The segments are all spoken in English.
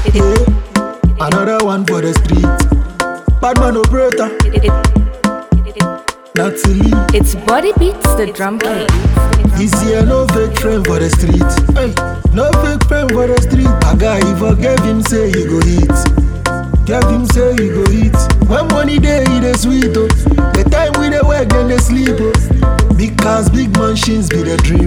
Yeah, another one for the street. Bad man operator. That's elite. It's Body Beats, the drum king. This year no fake friend for the street. Hey, no fake friend for the street. A guy if I gave him say he go eat. Gave him say he go eat. When money day he dey sweet oh. The time we dey work then they sleep oh. Big cars, big mansions be the dream.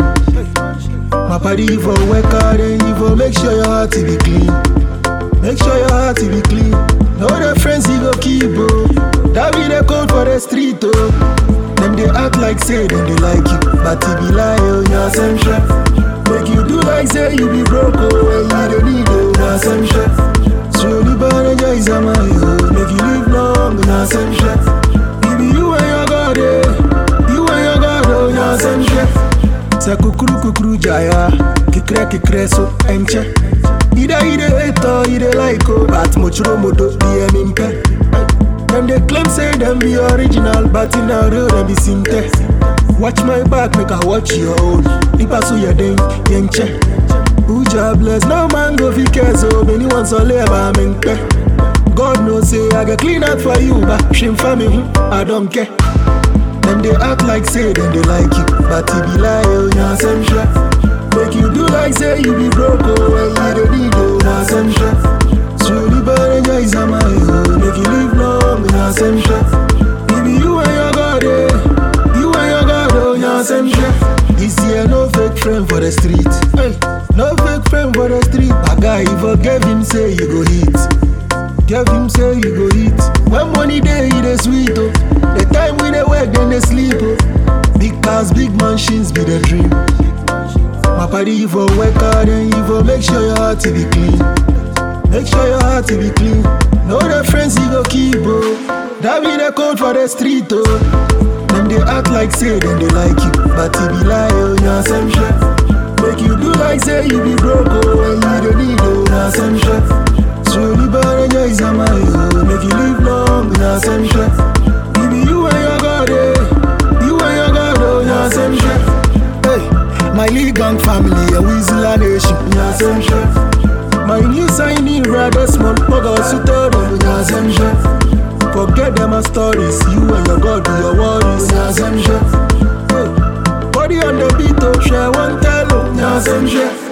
My party if I work hard and if I make sure your heart be clean. Make sure your heart be clean. No the friends you go keep oh. That be the code for the street oh. Them they act like say them they like you, but it be lie oh, you're some shit. Make you do like say you be broke oh, when you don't need oh, you're some shit. Slowly but energize am I oh, make you live long, you're some shit. It be you and your God eh, you and your God oh, you're some shit. Say kukuru jaya, kikre so enche. Ida hate or ida like oh, but mochro modo DM impe. Them they claim say them be original, but in a real them be synthetic. Watch my back, make I watch your own. Nipa so ya ding, yenche. Uja bless, no man go fi care so many ones all ever menke. God knows say I get clean out for you, but shame for me, I don't care. Them they act like say them they like you, but it be lie oh, you're some shit. Make you do like say you be broke oh, when you don't need oh, you're some shit. Slowly but energize am I oh, make you live long, you're some shit. Baby you and your God eh, you and your God oh, you're some shit. This year no fake friend for the street. Hey, no fake friend for the street. A guy if I gave him say you go eat. Give him say you go eat. When money day he dey sweet oh. The time we dey work then they sleep oh. Big cars, big mansions be the dream. My party if I work hard and if I make sure your heart be clean. Make sure your heart be clean. No the friends you go keep oh. That be the code for the street oh. Them they act like say them they like you, but it be lie oh, you're some shit. Make you do like say you be broke oh, when you don't need oh, you're some shit. Slowly but energize am I oh, make you live long, you're some shit. Baby you and your God eh, you and your God oh, you're some shit. Hey, my Lee Gang family a Weasel nation, you're some shit. My new signing rather small, but also told them you're some shit. Forget them my stories, you and your God do your worries, you're some shit. Hey, body on the beat oh, share one tell oh, you're some shit.